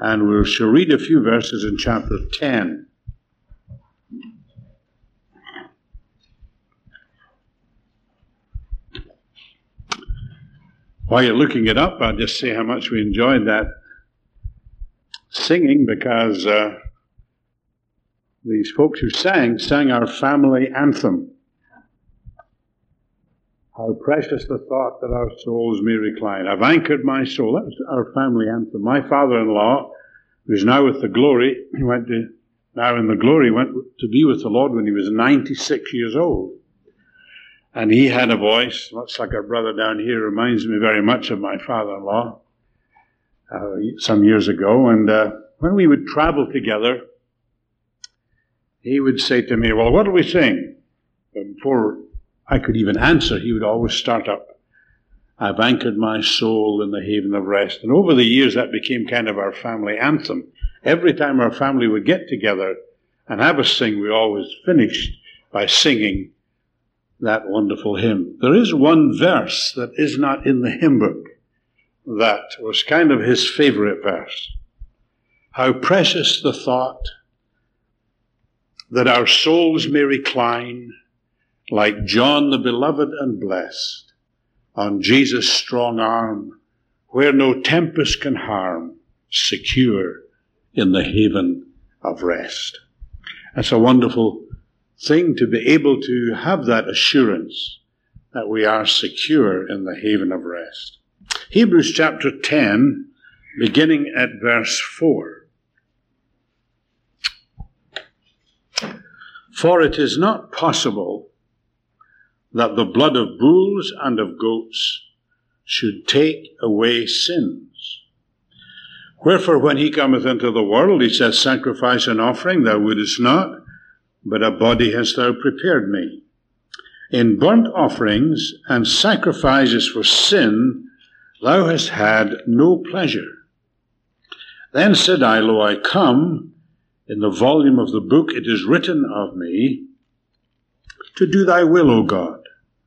And we shall read a few verses in chapter 10. While you're looking it up, I'll just say how much we enjoyed that singing, because these folks who sang our family anthem. How precious the thought that our souls may recline. I've anchored my soul. That's our family anthem. My father-in-law, who's now with the glory, went to be with the Lord when he was 96 years old. And he had a voice, much like our brother down here, reminds me very much of my father-in-law some years ago. And when we would travel together, he would say to me, well, what do we sing? And before I could even answer, he would always start up, I've anchored my soul in the haven of rest. And over the years, that became kind of our family anthem. Every time our family would get together and have a sing, we always finished by singing that wonderful hymn. There is one verse that is not in the hymn book that was kind of his favorite verse. How precious the thought that our souls may recline like John the beloved and blessed on Jesus' strong arm, where no tempest can harm, secure in the haven of rest. That's a wonderful thing to be able to have that assurance that we are secure in the haven of rest. Hebrews chapter 10, beginning at verse 4. For it is not possible that the blood of bulls and of goats should take away sins. Wherefore, when he cometh into the world, he saith, sacrifice and offering thou wouldest not, but a body hast thou prepared me. In burnt offerings and sacrifices for sin thou hast had no pleasure. Then said I, Lo, I come. In the volume of the book it is written of me, to do thy will, O God.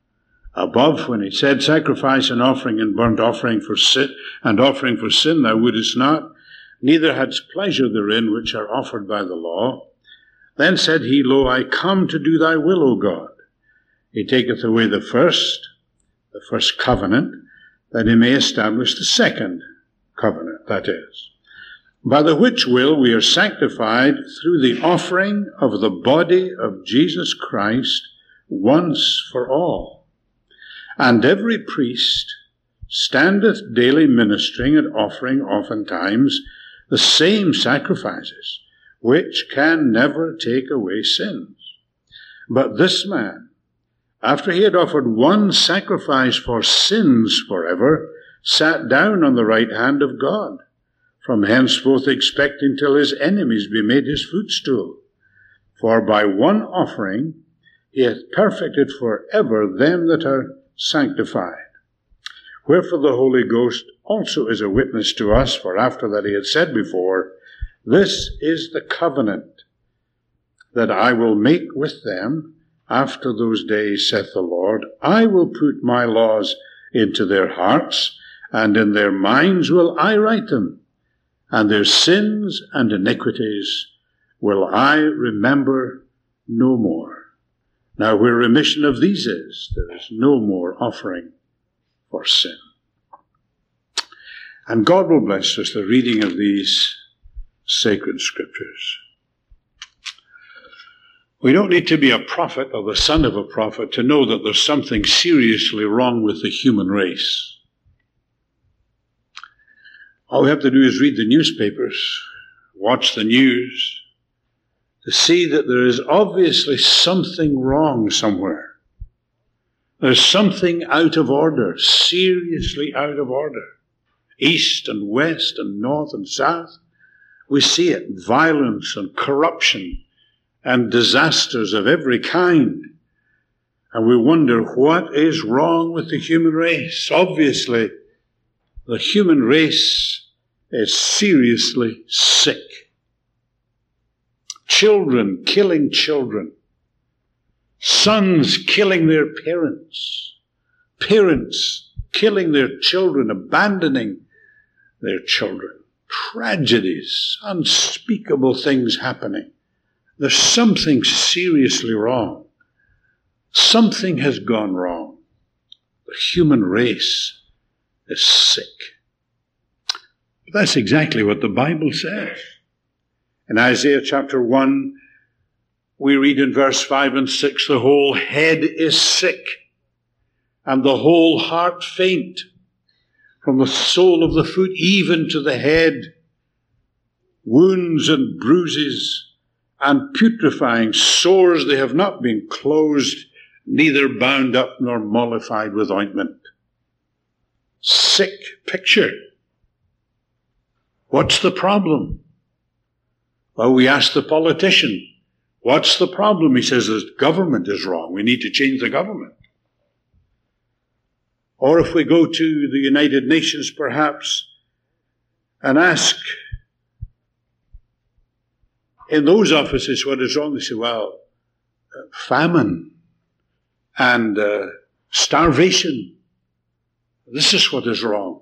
Above, when he said, sacrifice and offering and burnt offering for sin, and offering for sin thou wouldest not, neither hadst pleasure therein which are offered by the law. Then said he, Lo, I come to do thy will, O God. He taketh away the first covenant, that he may establish the second covenant, that is, by the which will we are sanctified through the offering of the body of Jesus Christ once for all. And every priest standeth daily ministering and offering oftentimes the same sacrifices, which can never take away sins. But this man, after he had offered one sacrifice for sins forever, sat down on the right hand of God, from henceforth expecting till his enemies be made his footstool. For by one offering he hath perfected forever them that are sanctified. Wherefore the Holy Ghost also is a witness to us, for after that he had said before, This is the covenant that I will make with them after those days, saith the Lord. I will put my laws into their hearts, and in their minds will I write them, and their sins and iniquities will I remember no more. Now where remission of these is, there is no more offering for sin. And God will bless us the reading of these sacred scriptures. We don't need to be a prophet or the son of a prophet to know that there's something seriously wrong with the human race. All we have to do is read the newspapers, watch the news, to see that there is obviously something wrong somewhere. There's something out of order, seriously out of order. East and west and north and south, we see it, violence and corruption and disasters of every kind. And we wonder, what is wrong with the human race? Obviously, the human race is seriously sick. Children killing children. Sons killing their parents. Parents killing their children, abandoning their children. tragedies, unspeakable things happening. There's something seriously wrong. Something has gone wrong. The human race is sick. But that's exactly what the Bible says. In Isaiah chapter 1, we read in verse 5 and 6, the whole head is sick, and the whole heart faint, from the sole of the foot even to the head, wounds and bruises and putrefying sores, they have not been closed, neither bound up nor mollified with ointment. Sick picture. What's the problem? Well, we ask the politician, what's the problem? He says the government is wrong. We need to change the government. Or if we go to the United Nations, perhaps, and ask in those offices what is wrong, they say, well, famine and starvation. This is what is wrong.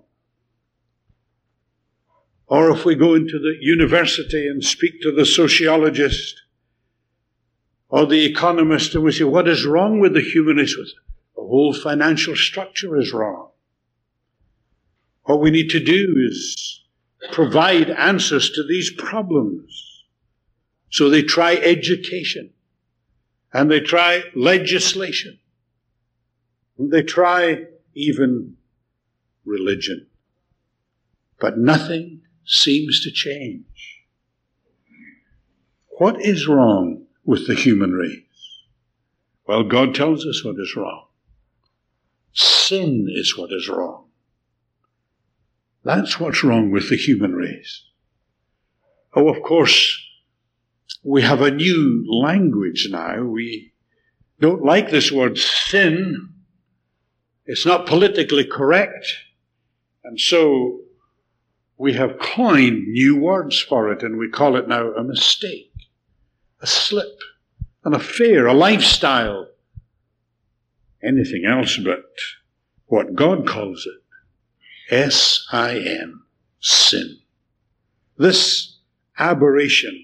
Or if we go into the university and speak to the sociologist or the economist, and we say, what is wrong with the human race? The whole financial structure is wrong. What we need to do is provide answers to these problems. So they try education, and they try legislation, and they try even religion. But nothing seems to change. What is wrong with the human race? Well, God tells us what is wrong. Sin is what is wrong. That's what's wrong with the human race. Oh, of course, we have a new language now. We don't like this word sin. It's not politically correct. And so we have coined new words for it, and we call it now a mistake, a slip, an affair, a lifestyle, anything else but what God calls it. S-I-N, sin. This aberration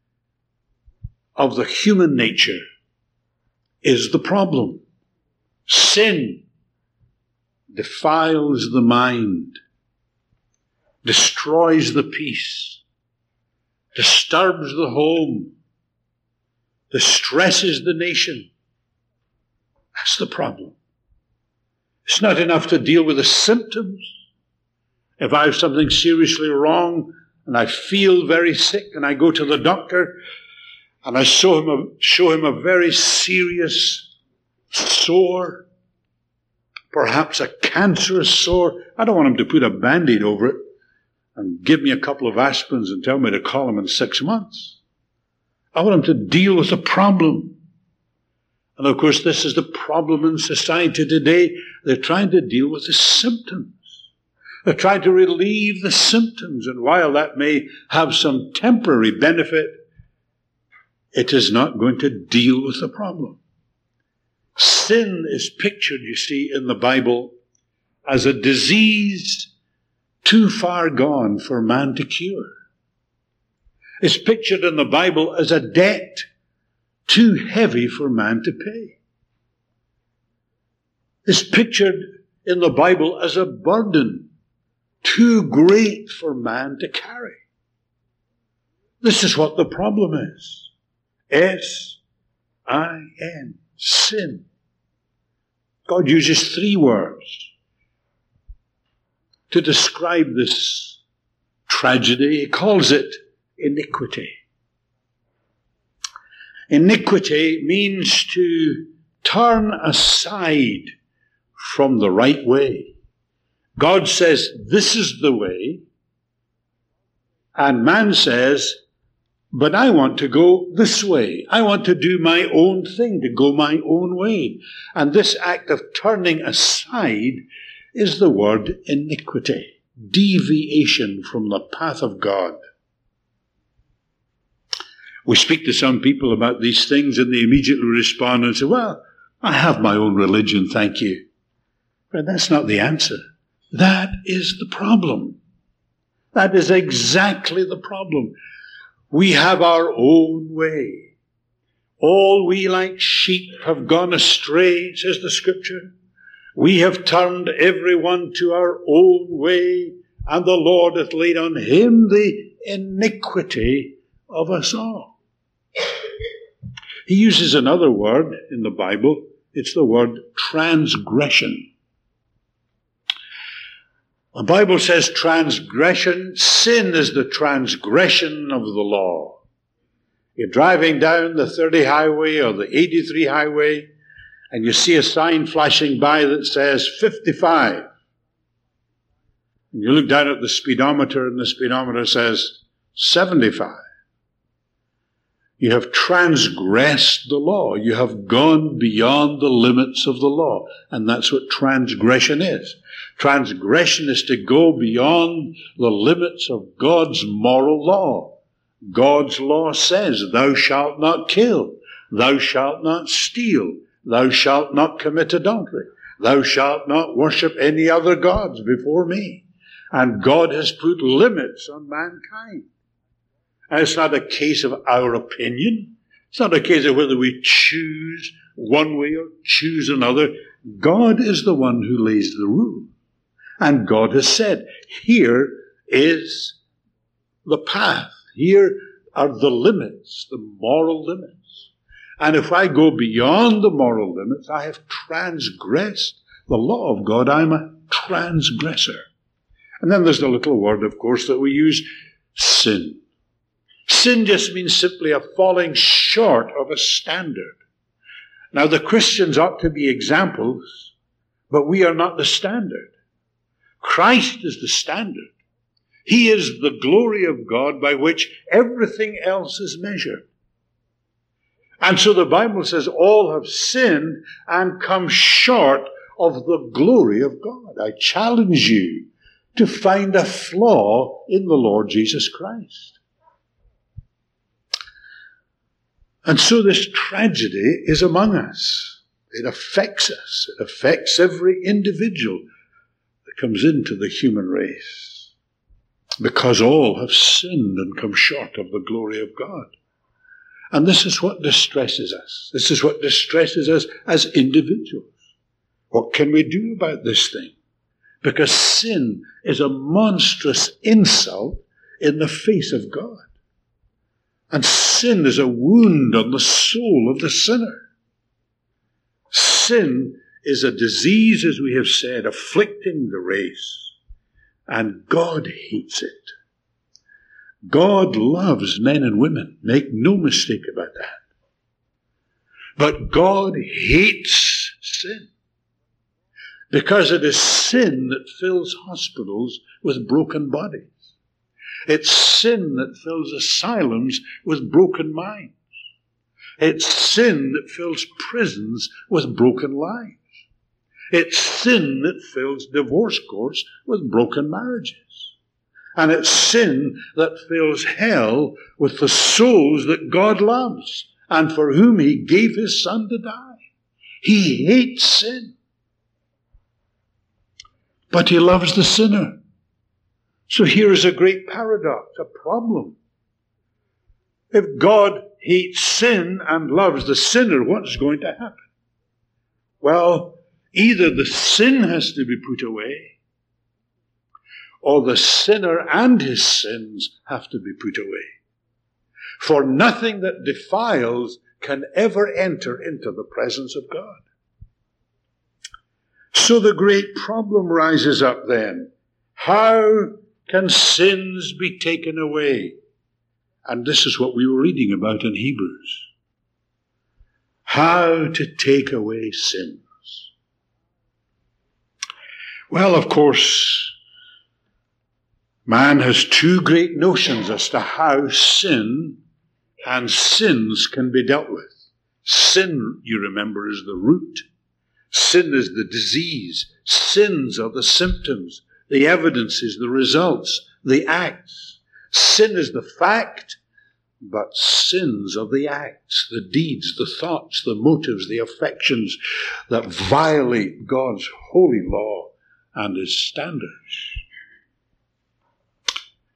of the human nature is the problem. Sin defiles the mind, destroys the peace, disturbs the home, distresses the nation. That's the problem. It's not enough to deal with the symptoms. If I have something seriously wrong and I feel very sick and I go to the doctor and I show him a very serious sore, perhaps a cancerous sore, I don't want him to put a Band-Aid over it and give me a couple of aspirins and tell me to call him in 6 months. I want him to deal with the problem. And of course, this is the problem in society today. They're trying to deal with the symptoms. They're trying to relieve the symptoms. And while that may have some temporary benefit, it is not going to deal with the problem. Sin is pictured, you see, in the Bible as a disease too far gone for man to cure. It's pictured in the Bible as a debt too heavy for man to pay. It's pictured in the Bible as a burden too great for man to carry. This is what the problem is. S-I-N, sin. God uses 3 words to describe this tragedy. He calls it iniquity. Iniquity means to turn aside from the right way. God says, this is the way. And man says, but I want to go this way. I want to do my own thing, to go my own way. And this act of turning aside is the word iniquity, deviation from the path of God. We speak to some people about these things and they immediately respond and say, well, I have my own religion, thank you. But that's not the answer. That is the problem. That is exactly the problem. We have our own way. All we like sheep have gone astray, says the Scripture. We have turned every one to our own way, and the Lord hath laid on him the iniquity of us all. He uses another word in the Bible. It's the word transgression. The Bible says transgression, sin is the transgression of the law. You're driving down the 30 highway or the 83 highway, and you see a sign flashing by that says 55. And you look down at the speedometer, and the speedometer says 75. You have transgressed the law. You have gone beyond the limits of the law. And that's what transgression is. Transgression is to go beyond the limits of God's moral law. God's law says, thou shalt not kill, thou shalt not steal, thou shalt not commit adultery, thou shalt not worship any other gods before me. And God has put limits on mankind. And it's not a case of our opinion. It's not a case of whether we choose one way or choose another. God is the one who lays the rule. And God has said, here is the path. Here are the limits, the moral limits. And if I go beyond the moral limits, I have transgressed the law of God. I'm a transgressor. And then there's the little word, of course, that we use, sin. Sin just means simply a falling short of a standard. Now, the Christians ought to be examples, but we are not the standard. Christ is the standard. He is the glory of God by which everything else is measured. And so the Bible says all have sinned and come short of the glory of God. I challenge you to find a flaw in the Lord Jesus Christ. And so this tragedy is among us. It affects us. It affects every individual that comes into the human race. Because all have sinned and come short of the glory of God. And this is what distresses us. This is what distresses us as individuals. What can we do about this thing? Because sin is a monstrous insult in the face of God. And sin is a wound on the soul of the sinner. Sin is a disease, as we have said, afflicting the race. And God hates it. God loves men and women. Make no mistake about that. But God hates sin. Because it is sin that fills hospitals with broken bodies. It's sin that fills asylums with broken minds. It's sin that fills prisons with broken lives. It's sin that fills divorce courts with broken marriages. And it's sin that fills hell with the souls that God loves and for whom He gave His Son to die. He hates sin. But He loves the sinner. So here is a great paradox, a problem. If God hates sin and loves the sinner, what's going to happen? Well, either the sin has to be put away, or the sinner and his sins have to be put away. For nothing that defiles can ever enter into the presence of God. So the great problem rises up then. How can sins be taken away? And this is what we were reading about in Hebrews. How to take away sins. Well, of course, man has two great notions as to how sin and sins can be dealt with. Sin, you remember, is the root. Sin is the disease. Sins are the symptoms. The evidence is the results, the acts. Sin is the fact, but sins are the acts, the deeds, the thoughts, the motives, the affections that violate God's holy law and His standards.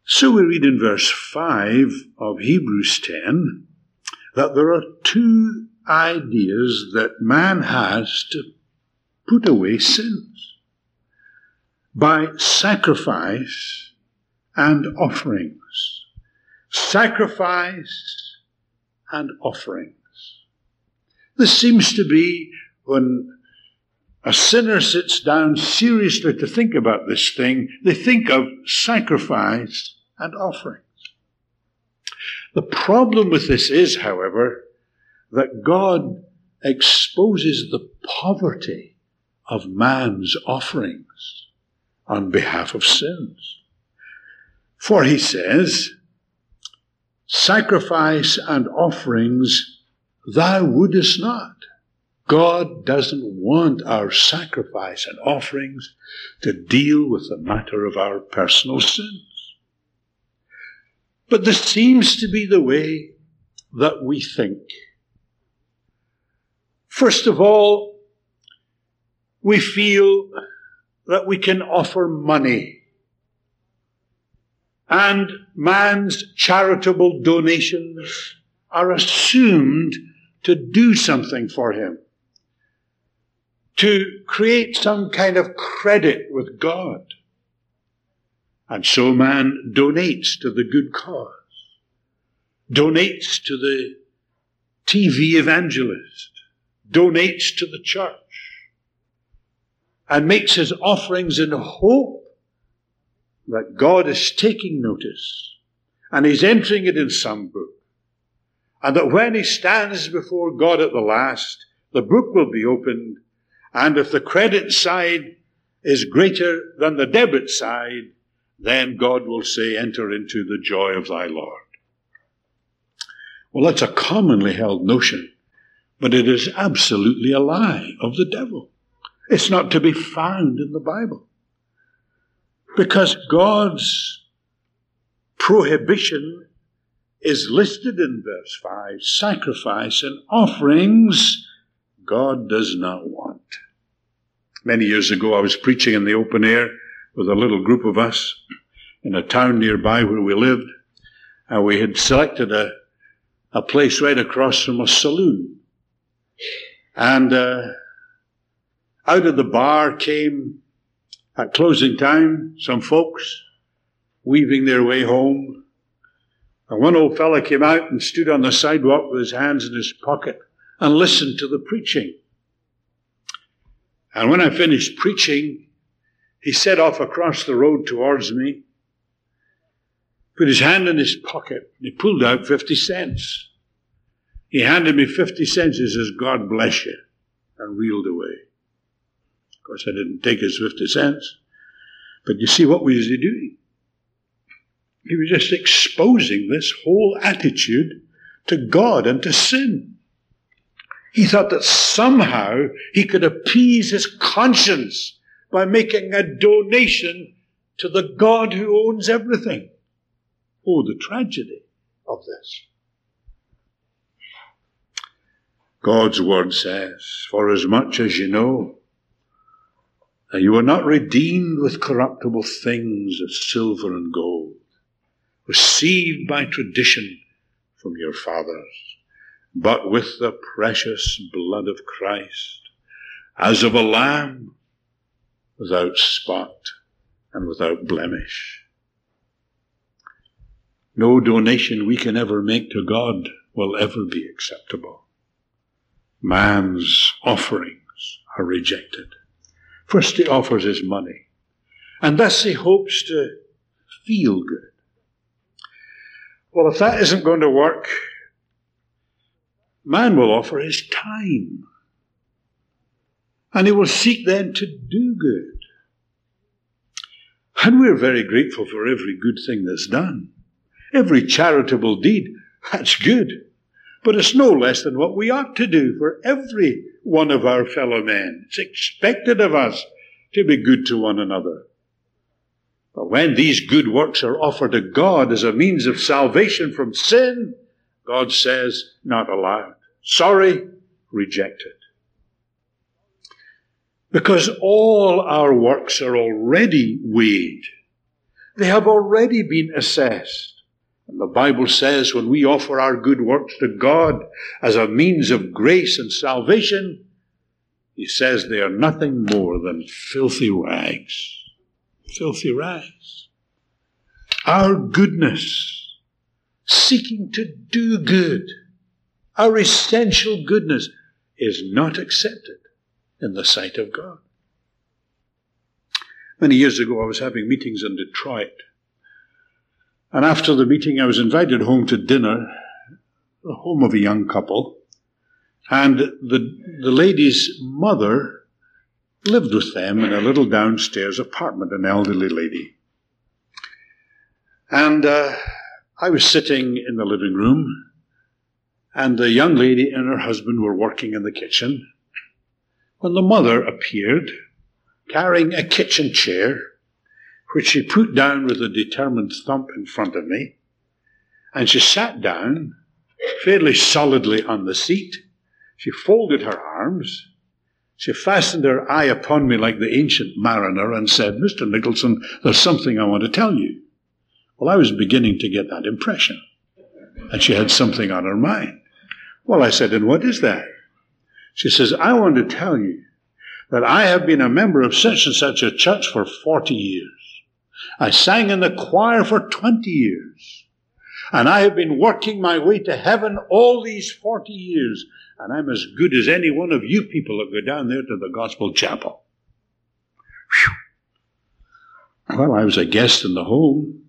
So we read in verse 5 of Hebrews 10 that there are two ideas that man has to put away sins: by sacrifice and offerings. Sacrifice and offerings. This seems to be when a sinner sits down seriously to think about this thing, they think of sacrifice and offerings. The problem with this is, however, that God exposes the poverty of man's offerings on behalf of sins. For he says, sacrifice and offerings thou wouldest not. God doesn't want our sacrifice and offerings to deal with the matter of our personal sins. But this seems to be the way that we think. First of all, we feel that we can offer money, and man's charitable donations are assumed to do something for him, to create some kind of credit with God. And so man donates to the good cause, donates to the TV evangelist, donates to the church, and makes his offerings in hope that God is taking notice and he's entering it in some book. And that when he stands before God at the last, the book will be opened, and if the credit side is greater than the debit side, then God will say, enter into the joy of thy Lord. Well, that's a commonly held notion, but it is absolutely a lie of the devil. It's not to be found in the Bible. Because God's prohibition is listed in verse 5. Sacrifice and offerings God does not want. Many years ago, I was preaching in the open air with a little group of us in a town nearby where we lived, and we had selected a place right across from a saloon. And out of the bar came, at closing time, some folks weaving their way home. And one old fella came out and stood on the sidewalk with his hands in his pocket and listened to the preaching. And when I finished preaching, he set off across the road towards me, put his hand in his pocket, and he pulled out 50 cents. He handed me 50 cents. He says, God bless you, and reeled away. Of course, I didn't take his 50 cents. But you see, what was he doing? He was just exposing this whole attitude to God and to sin. He thought that somehow he could appease his conscience by making a donation to the God who owns everything. Oh, the tragedy of this. God's word says, for as much as you know that you were not redeemed with corruptible things as silver and gold, received by tradition from your fathers, but with the precious blood of Christ, as of a lamb, without spot and without blemish. No donation we can ever make to God will ever be acceptable. Man's offerings are rejected. First he offers his money, and thus he hopes to feel good. Well, if that isn't going to work, man will offer his time. And he will seek then to do good. And we're very grateful for every good thing that's done. Every charitable deed, that's good. But it's no less than what we ought to do for every one of our fellow men. It's expected of us to be good to one another. But when these good works are offered to God as a means of salvation from sin, God says, not allowed. Sorry, rejected. Because all our works are already weighed. They have already been assessed. And the Bible says when we offer our good works to God as a means of grace and salvation, he says they are nothing more than filthy rags. Filthy rags. Our goodness, seeking to do good, our essential goodness, is not accepted in the sight of God. Many years ago, I was having meetings in Detroit. And after the meeting, I was invited home to dinner, the home of a young couple. And the lady's mother lived with them in a little downstairs apartment, an elderly lady. And I was sitting in the living room, and the young lady and her husband were working in the kitchen, when the mother appeared, carrying a kitchen chair, which she put down with a determined thump in front of me, and she sat down fairly solidly on the seat. She folded her arms, she fastened her eye upon me like the ancient mariner and said, "Mr. Nicholson, there's something I want to tell you." Well, I was beginning to get that impression, and she had something on her mind. Well, I said, "And what is that?" She says, "I want to tell you that I have been a member of such and such a church for 40 years. I sang in the choir for 20 years. And I have been working my way to heaven all these 40 years. And I'm as good as any one of you people that go down there to the gospel chapel." Whew. Well, I was a guest in the home.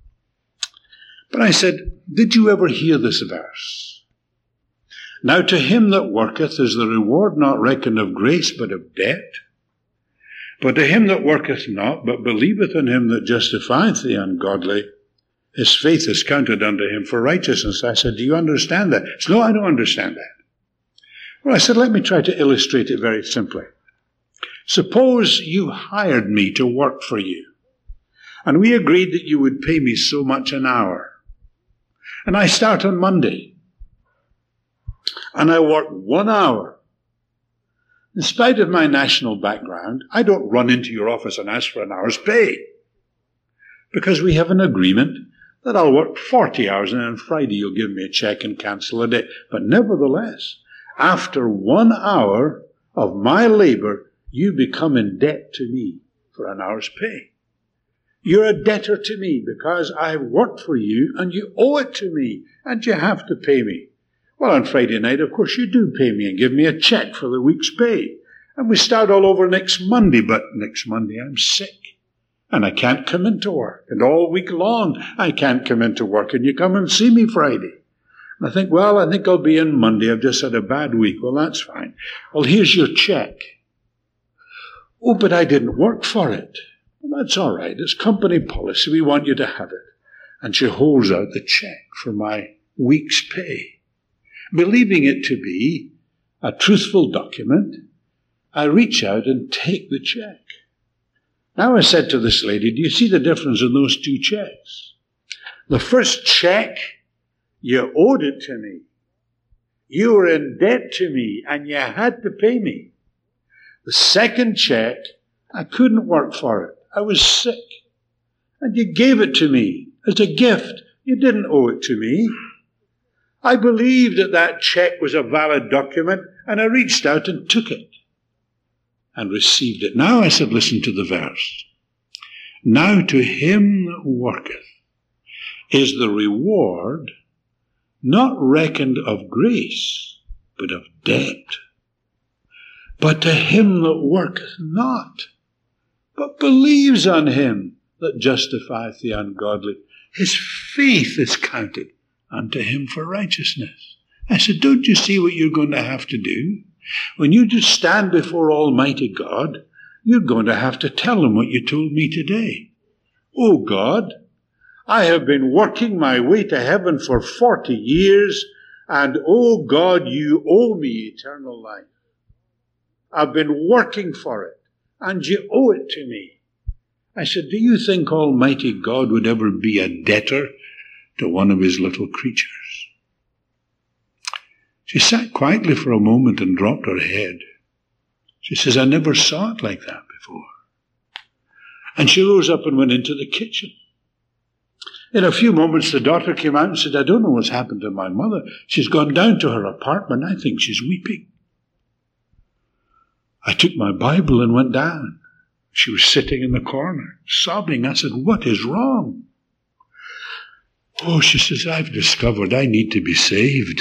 But I said, "Did you ever hear this verse? Now to him that worketh is the reward not reckoned of grace, but of debt. But to him that worketh not, but believeth in him that justifieth the ungodly, his faith is counted unto him for righteousness." I said, "Do you understand that?" She said, "No, I don't understand that." Well, I said, "Let me try to illustrate it very simply. Suppose you hired me to work for you, and we agreed that you would pay me so much an hour. And I start on Monday, and I work 1 hour. In spite of my national background, I don't run into your office and ask for an hour's pay, because we have an agreement that I'll work 40 hours and on Friday you'll give me a check and cancel a day. But nevertheless, after 1 hour of my labor, you become in debt to me for an hour's pay. You're a debtor to me because I've worked for you and you owe it to me and you have to pay me. Well, on Friday night, of course, you do pay me and give me a check for the week's pay. And we start all over next Monday, but next Monday I'm sick and I can't come into work. And all week long I can't come into work, and you come and see me Friday. And I think I'll be in Monday. I've just had a bad week. Well, that's fine. Well, here's your check. Oh, but I didn't work for it. Well, that's all right. It's company policy. We want you to have it. And she holds out the check for my week's pay. Believing it to be a truthful document, I reach out and take the check. Now I said to this lady, "Do you see the difference in those two checks? The first check, you owed it to me. You were in debt to me and you had to pay me. The second check, I couldn't work for it. I was sick. And you gave it to me as a gift. You didn't owe it to me. I believed that that check was a valid document, and I reached out and took it and received it." Now I said, listen to the verse. "Now to him that worketh is the reward not reckoned of grace, but of debt. But to him that worketh not, but believes on him that justifieth the ungodly, his faith is counted unto him for righteousness." I said, don't you see what you're going to have to do? When you just stand before Almighty God, you're going to have to tell him what you told me today. "Oh God, I have been working my way to heaven for 40 years, and oh God, you owe me eternal life. I've been working for it, and you owe it to me." I said, "Do you think Almighty God would ever be a debtor to one of his little creatures?" She sat quietly for a moment and dropped her head. She says, "I never saw it like that before." And she rose up and went into the kitchen. In a few moments, the daughter came out and said, I don't know what's happened to my mother. She's gone down to her apartment. I think she's weeping. I took my Bible and went down. She was sitting in the corner, sobbing. I said, what is wrong? Oh, she says, I've discovered I need to be saved.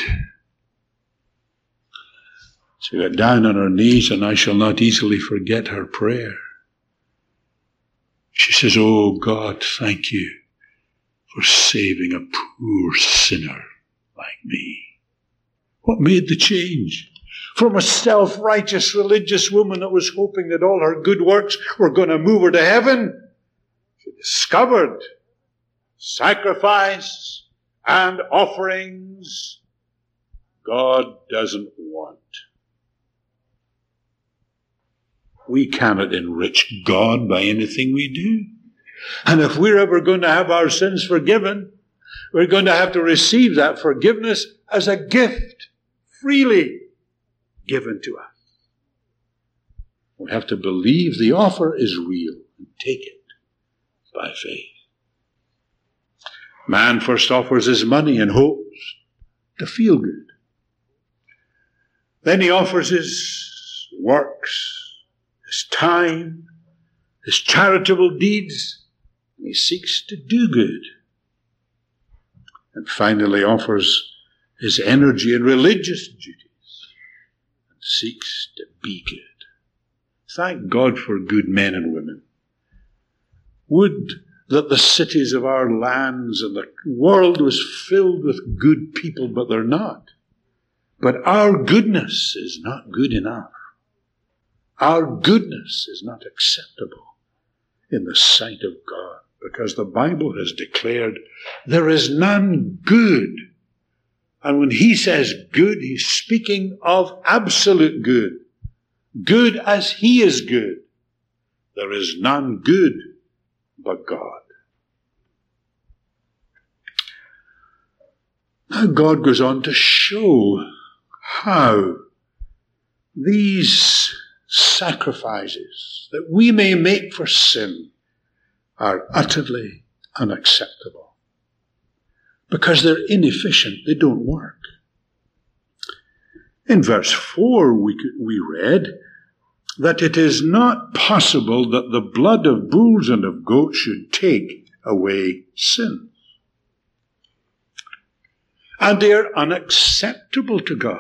She got down on her knees, and I shall not easily forget her prayer. She says, oh God, thank you for saving a poor sinner like me. What made the change? From a self-righteous religious woman that was hoping that all her good works were going to move her to heaven, she discovered sacrifice and offerings God doesn't want. We cannot enrich God by anything we do. And if we're ever going to have our sins forgiven, we're going to have to receive that forgiveness as a gift, freely given to us. We have to believe the offer is real and take it by faith. Man first offers his money and hopes to feel good. Then he offers his works, his time, his charitable deeds, and he seeks to do good. And finally offers his energy in religious duties and seeks to be good. Thank God for good men and women. Would that the cities of our lands and the world was filled with good people, but they're not. But our goodness is not good enough. Our goodness is not acceptable in the sight of God, because the Bible has declared there is none good. And when he says good, he's speaking of absolute good. Good as he is good. There is none good but God. Now God goes on to show how these sacrifices that we may make for sin are utterly unacceptable. Because they're inefficient, they don't work. In verse 4 we read that it is not possible that the blood of bulls and of goats should take away sins. And they are unacceptable to God.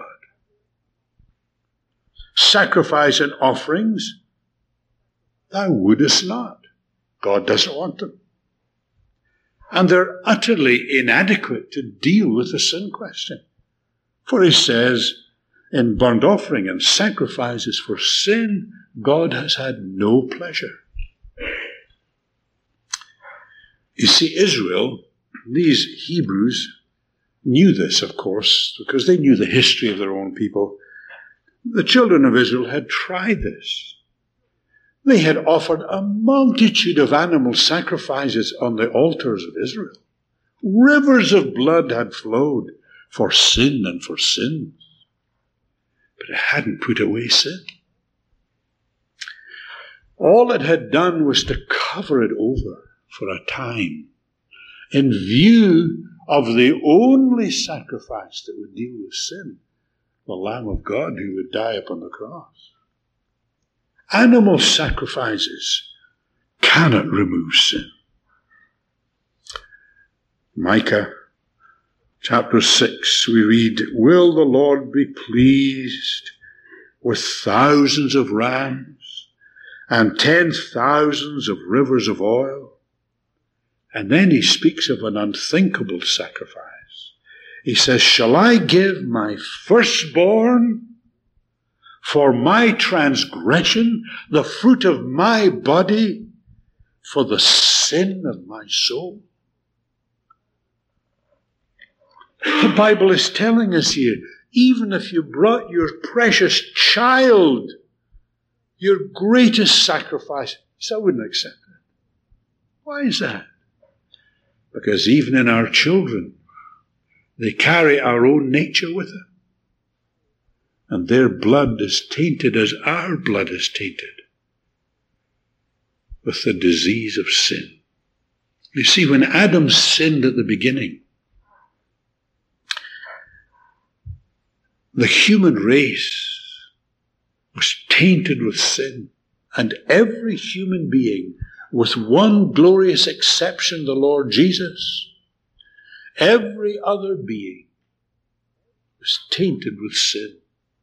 Sacrifice and offerings, thou wouldest not. God doesn't want them. And they're utterly inadequate to deal with the sin question. For he says, in burnt offering and sacrifices for sin, God has had no pleasure. You see, Israel, these Hebrews, knew this, of course, because they knew the history of their own people. The children of Israel had tried this. They had offered a multitude of animal sacrifices on the altars of Israel. Rivers of blood had flowed for sin and for sins. But it hadn't put away sin. All it had done was to cover it over for a time in view of the only sacrifice that would deal with sin, the Lamb of God who would die upon the cross. Animal sacrifices cannot remove sin. Micah chapter 6, we read, will the Lord be pleased with thousands of rams and 10,000s of rivers of oil? And then he speaks of an unthinkable sacrifice. He says, shall I give my firstborn for my transgression, the fruit of my body for the sin of my soul? The Bible is telling us here, even if you brought your precious child, your greatest sacrifice, I wouldn't accept it. Why is that? Because even in our children, they carry our own nature with them. And their blood is tainted as our blood is tainted with the disease of sin. You see, when Adam sinned at the beginning, the human race was tainted with sin, and every human being, with one glorious exception, the Lord Jesus, every other being was tainted with sin.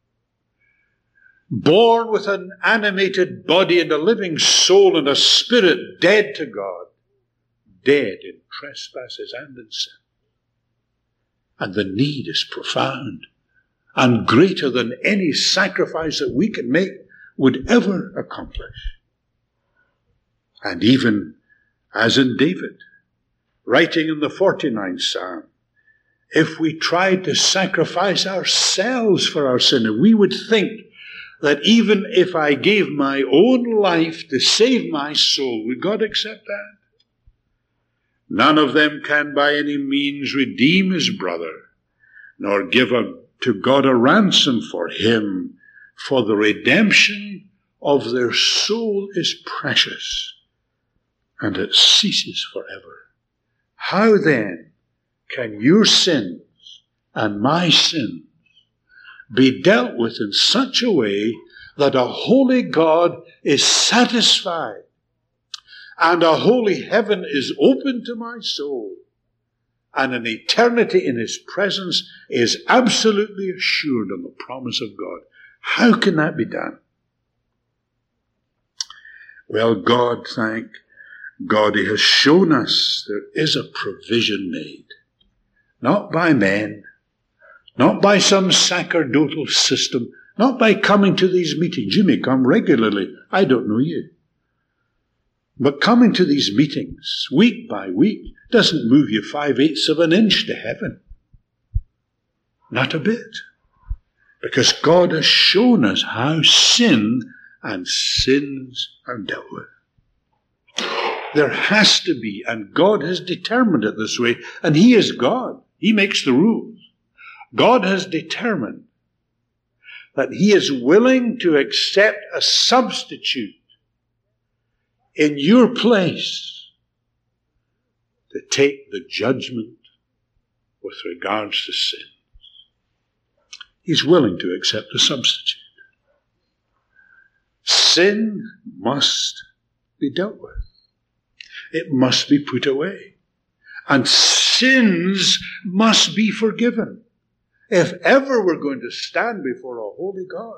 Born with an animated body and a living soul and a spirit, dead to God, dead in trespasses and in sin. And the need is profound and greater than any sacrifice that we can make would ever accomplish. And even as in David, writing in the 49th Psalm, if we tried to sacrifice ourselves for our sin, we would think that even if I gave my own life to save my soul, would God accept that? None of them can by any means redeem his brother, nor give to God a ransom for him, for the redemption of their soul is precious, and it ceases forever. How then can your sins and my sins be dealt with in such a way that a holy God is satisfied and a holy heaven is open to my soul and an eternity in his presence is absolutely assured on the promise of God? How can that be done? Well, God, thank God, he has shown us there is a provision made, not by men, not by some sacerdotal system, not by coming to these meetings. You may come regularly. I don't know you. But coming to these meetings week by week doesn't move you 5/8 of an inch to heaven. Not a bit. Because God has shown us how sin and sins are dealt with. There has to be, and God has determined it this way, and he is God. He makes the rules. God has determined that he is willing to accept a substitute in your place to take the judgment with regards to sin. He's willing to accept a substitute. Sin must be dealt with. It must be put away. And sins must be forgiven if ever we're going to stand before a holy God.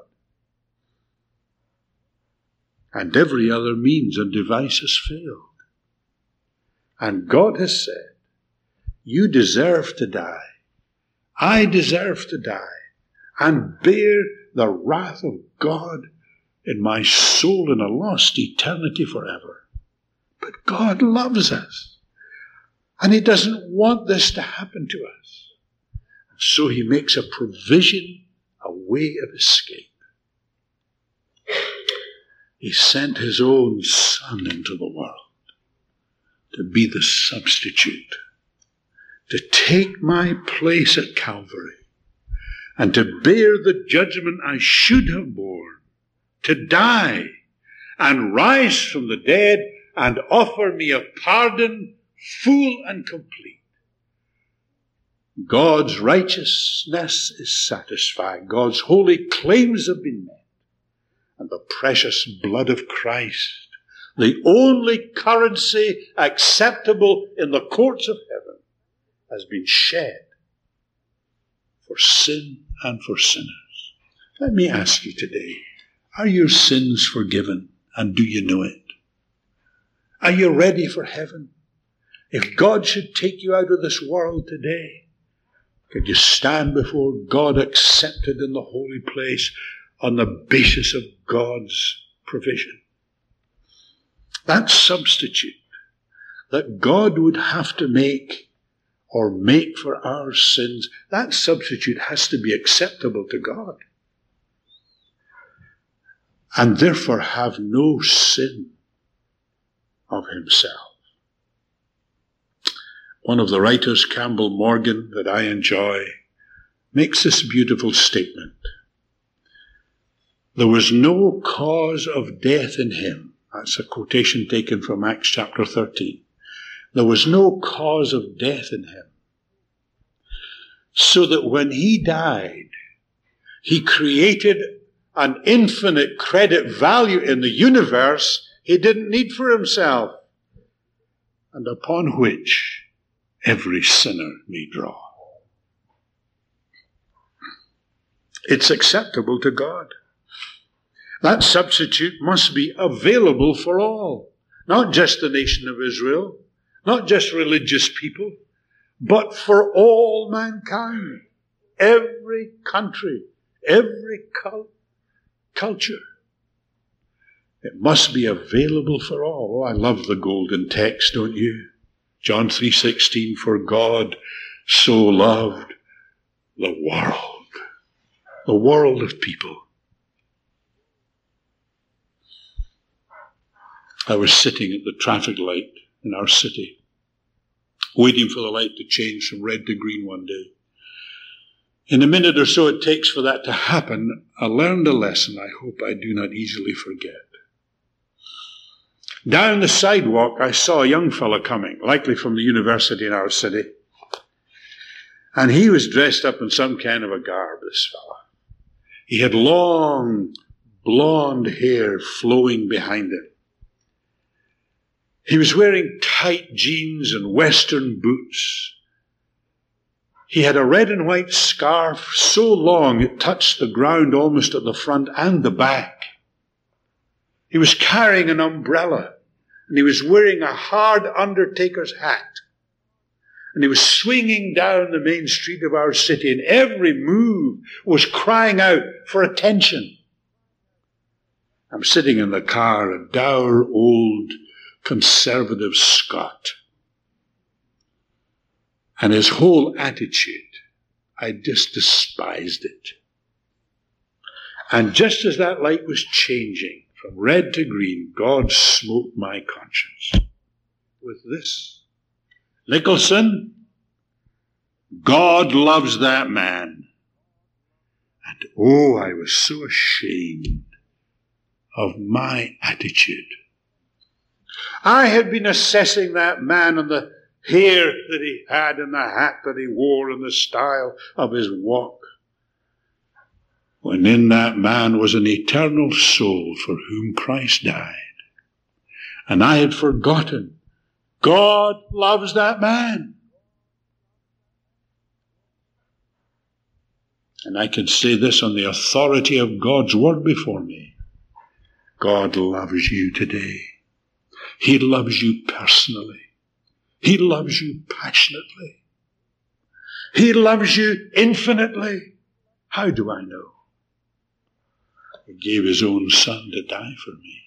And every other means and device has failed. And God has said, you deserve to die. I deserve to die and bear the wrath of God in my soul in a lost eternity forever. But God loves us. And he doesn't want this to happen to us. And so he makes a provision, a way of escape. He sent his own Son into the world to be the substitute, to take my place at Calvary, and to bear the judgment I should have borne, to die and rise from the dead and offer me a pardon full and complete. God's righteousness is satisfied. God's holy claims have been met. And the precious blood of Christ, the only currency acceptable in the courts of heaven, has been shed for sin and for sinners. Let me ask you today, are your sins forgiven, and do you know it? Are you ready for heaven? If God should take you out of this world today, could you stand before God accepted in the holy place on the basis of God's provision? That substitute that God would have to make or make for our sins, that substitute has to be acceptable to God. And therefore have no sin of himself. One of the writers, Campbell Morgan, that I enjoy, makes this beautiful statement. There was no cause of death in him. That's a quotation taken from Acts chapter 13. There was no cause of death in him. So that when he died, he created an infinite credit value in the universe he didn't need for himself, and upon which every sinner may draw. It's acceptable to God. That substitute must be available for all, not just the nation of Israel, not just religious people, but for all mankind, every country, every culture. It must be available for all. Oh, I love the golden text, don't you? John 3:16, for God so loved the world of people. I was sitting at the traffic light in our city, waiting for the light to change from red to green one day. In the minute or so it takes for that to happen, I learned a lesson I hope I do not easily forget. Down the sidewalk, I saw a young fellow coming, likely from the university in our city. And he was dressed up in some kind of a garb, this fellow. He had long, blonde hair flowing behind him. He was wearing tight jeans and Western boots. He had a red and white scarf so long it touched the ground almost at the front and the back. He was carrying an umbrella, and he was wearing a hard undertaker's hat. And he was swinging down the main street of our city, and every move was crying out for attention. I'm sitting in the car, a dour old conservative Scot. And his whole attitude, I just despised it. And just as that light was changing from red to green, God smote my conscience with this. Nicholson, God loves that man. And oh, I was so ashamed of my attitude. I had been assessing that man and the hair that he had and the hat that he wore and the style of his walk, when in that man was an eternal soul for whom Christ died. And I had forgotten, God loves that man. And I can say this on the authority of God's word before me. God loves you today. He loves you personally. He loves you passionately. He loves you infinitely. How do I know? He gave his own son to die for me.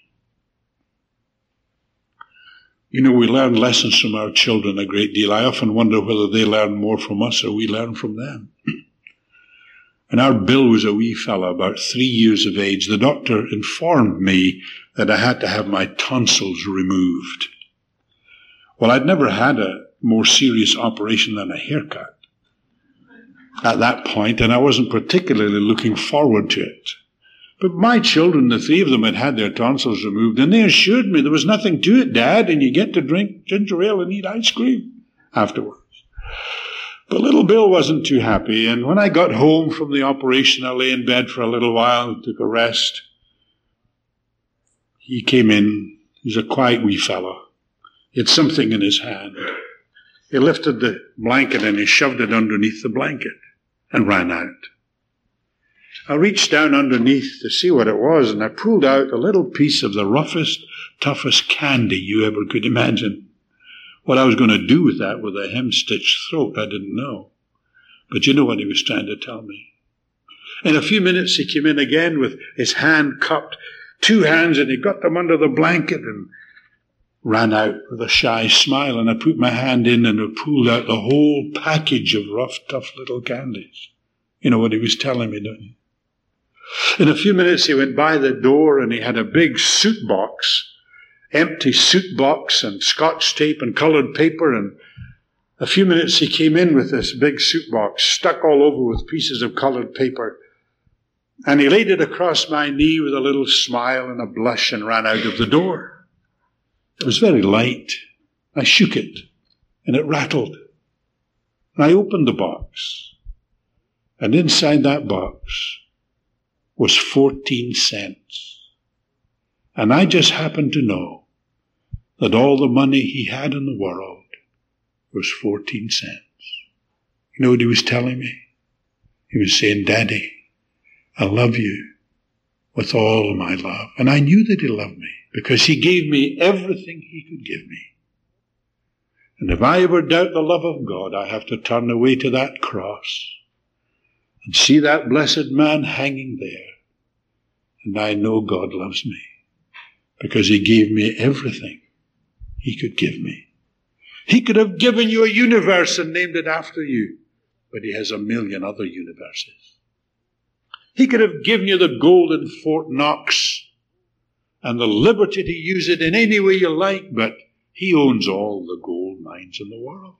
You know, we learn lessons from our children a great deal. I often wonder whether they learn more from us or we learn from them. And our Bill was a wee fellow, about 3 years of age. The doctor informed me that I had to have my tonsils removed. Well, I'd never had a more serious operation than a haircut at that point, and I wasn't particularly looking forward to it. But my children, the 3 of them, had had their tonsils removed, and they assured me there was nothing to it, Dad, and you get to drink ginger ale and eat ice cream afterwards. But little Bill wasn't too happy, and when I got home from the operation, I lay in bed for a little while and took a rest. He came in. He's a quiet wee fellow. He had something in his hand. He lifted the blanket and he shoved it underneath the blanket and ran out. I reached down underneath to see what it was, and I pulled out a little piece of the roughest, toughest candy you ever could imagine. What I was going to do with that with a hem-stitched throat, I didn't know. But you know what he was trying to tell me. In a few minutes he came in again with his hand cupped, 2 hands, and he got them under the blanket and ran out with a shy smile. And I put my hand in and I pulled out the whole package of rough, tough little candies. You know what he was telling me, don't you? In a few minutes he went by the door and he had a big suit box, empty suit box and scotch tape and coloured paper, and a few minutes he came in with this big suit box stuck all over with pieces of coloured paper, and he laid it across my knee with a little smile and a blush and ran out of the door. It was very light. I shook it. and it rattled. And I opened the box, and inside that box was 14 cents. And I just happened to know that all the money he had in the world was 14 cents. You know what he was telling me? He was saying, Daddy, I love you with all my love. And I knew that he loved me because he gave me everything he could give me. And if I ever doubt the love of God, I have to turn away to that cross and see that blessed man hanging there. And I know God loves me because he gave me everything he could give me. He could have given you a universe and named it after you, but he has a million other universes. He could have given you the gold in Fort Knox and the liberty to use it in any way you like, but he owns all the gold mines in the world.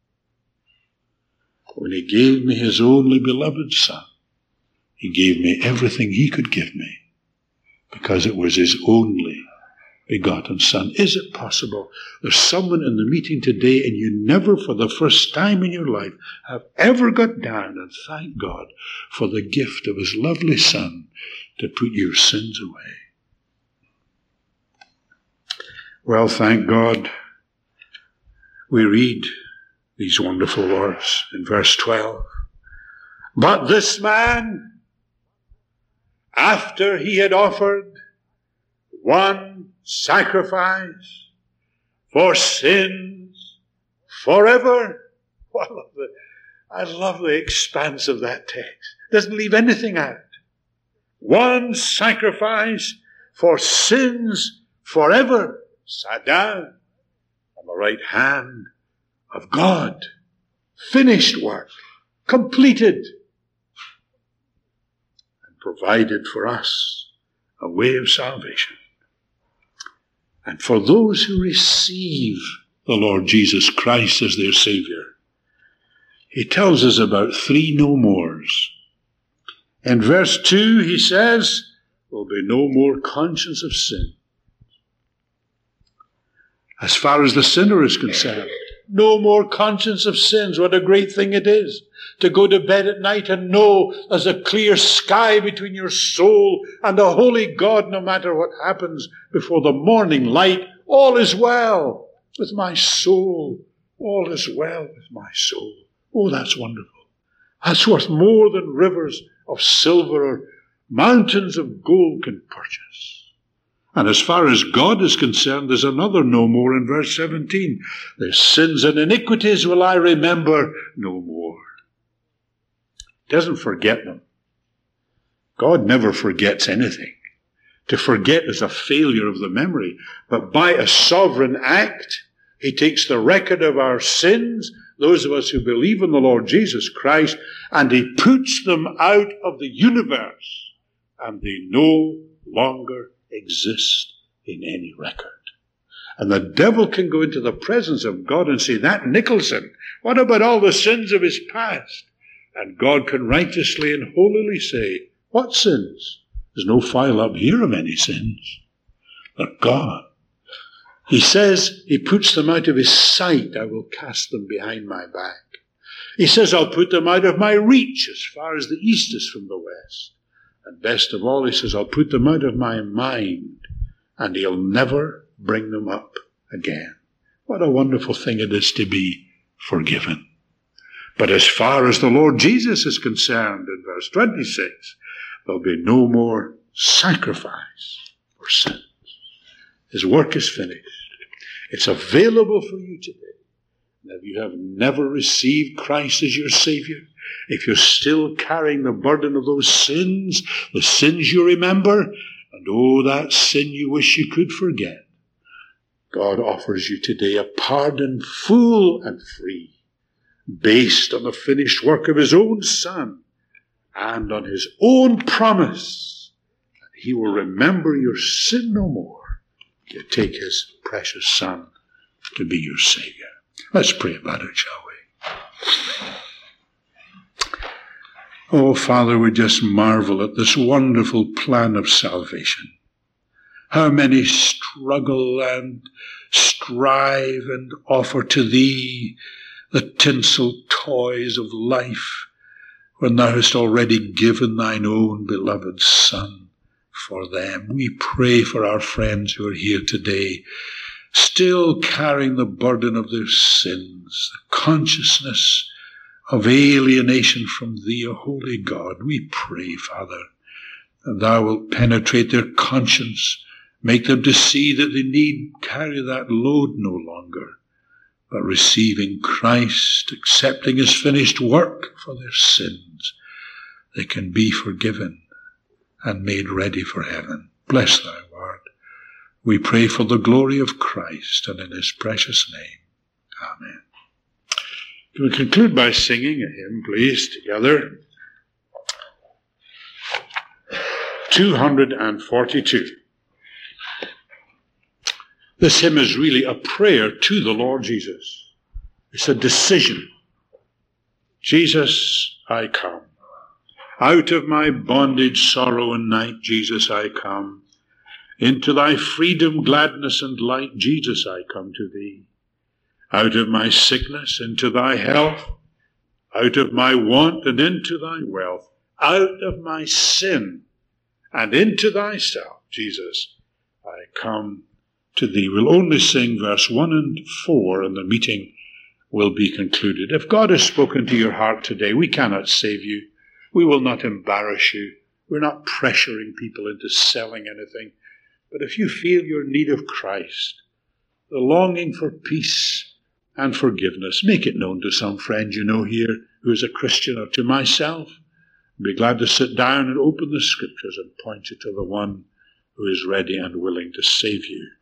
When he gave me his only beloved Son, he gave me everything he could give me because it was his only begotten Son. Is it possible there's someone in the meeting today and you never for the first time in your life have ever got down and thanked God for the gift of his lovely Son to put your sins away? Well, thank God, we read these wonderful words in verse 12. But this man, after he had offered one sacrifice for sins forever. Well, I love the expanse of that text. It doesn't leave anything out. One sacrifice for sins forever sat down on the right hand of God. Finished work, completed, and provided for us a way of salvation. And for those who receive the Lord Jesus Christ as their Savior, he tells us about 3 no mores. In verse 2, he says, there'll be no more conscience of sin. As far as the sinner is concerned, no more conscience of sins. What a great thing it is to go to bed at night and know there's a clear sky between your soul and a holy God. No matter what happens before the morning light, all is well with my soul. All is well with my soul. Oh, that's wonderful. That's worth more than rivers of silver or mountains of gold can purchase. And as far as God is concerned, there's another no more in verse 17. Their sins and iniquities will I remember no more. He doesn't forget them. God never forgets anything. To forget is a failure of the memory. But by a sovereign act, he takes the record of our sins, those of us who believe in the Lord Jesus Christ, and he puts them out of the universe, and they no longer exist in any record. And the devil can go into the presence of God and say, that Nicholson, what about all the sins of his past? And God can righteously and holily say, what sins? There's no file up here of any sins. They're gone. He says he puts them out of his sight. I will cast them behind my back. He says I'll put them out of my reach as far as the east is from the west. And best of all, he says, I'll put them out of my mind, and he'll never bring them up again. What a wonderful thing it is to be forgiven. But as far as the Lord Jesus is concerned, in verse 26, there'll be no more sacrifice for sins. His work is finished. It's available for you today. And if you have never received Christ as your Savior, if you're still carrying the burden of those sins, the sins you remember, and oh, that sin you wish you could forget, God offers you today a pardon full and free, based on the finished work of his own Son and on his own promise that he will remember your sin no more. You take his precious Son to be your Savior. Let's pray about it, shall we? Oh, Father, we just marvel at this wonderful plan of salvation. How many struggle and strive and offer to thee the tinsel toys of life, when thou hast already given thine own beloved Son for them. We pray for our friends who are here today, still carrying the burden of their sins, the consciousness of alienation from thee, O holy God. We pray, Father, that thou wilt penetrate their conscience, make them to see that they need carry that load no longer, but receiving Christ, accepting his finished work for their sins, they can be forgiven and made ready for heaven. Bless thy word. We pray for the glory of Christ, and in his precious name. Amen. Can we conclude by singing a hymn, please, together? 242. This hymn is really a prayer to the Lord Jesus. It's a decision. Jesus, I come. Out of my bondage, sorrow, and night, Jesus, I come. Into thy freedom, gladness, and light, Jesus, I come to thee. Out of my sickness, into thy health. Out of my want, and into thy wealth. Out of my sin, and into thyself, Jesus, I come to thee. We'll only sing verse 1 and 4, and the meeting will be concluded. If God has spoken to your heart today, we cannot save you. We will not embarrass you. We're not pressuring people into selling anything. But if you feel your need of Christ, the longing for peace and forgiveness, make it known to some friend you know here who is a Christian, or to myself. I'd be glad to sit down and open the Scriptures and point you to the one who is ready and willing to save you.